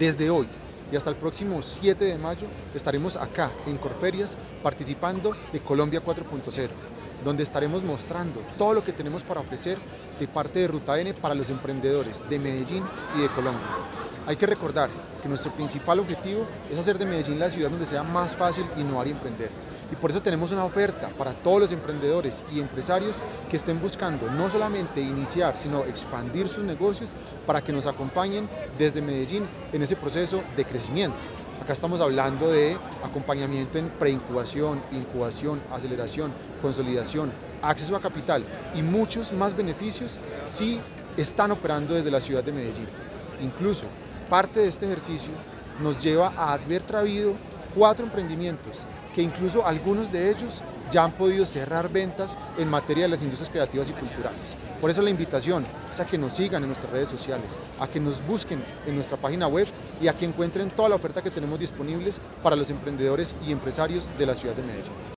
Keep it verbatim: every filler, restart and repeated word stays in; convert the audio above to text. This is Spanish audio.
Desde hoy y hasta el próximo siete de mayo estaremos acá en Corferias participando de Colombia cuatro punto cero, donde estaremos mostrando todo lo que tenemos para ofrecer de parte de Ruta N para los emprendedores de Medellín y de Colombia. Hay que recordar que nuestro principal objetivo es hacer de Medellín la ciudad donde sea más fácil innovar y emprender. Y por eso tenemos una oferta para todos los emprendedores y empresarios que estén buscando no solamente iniciar, sino expandir sus negocios para que nos acompañen desde Medellín en ese proceso de crecimiento. Acá estamos hablando de acompañamiento en preincubación, incubación, aceleración, consolidación, acceso a capital y muchos más beneficios si están operando desde la ciudad de Medellín. Incluso parte de este ejercicio nos lleva a haber traído cuatro emprendimientos que incluso algunos de ellos ya han podido cerrar ventas en materia de las industrias creativas y culturales. Por eso la invitación es a que nos sigan en nuestras redes sociales, a que nos busquen en nuestra página web y a que encuentren toda la oferta que tenemos disponibles para los emprendedores y empresarios de la ciudad de Medellín.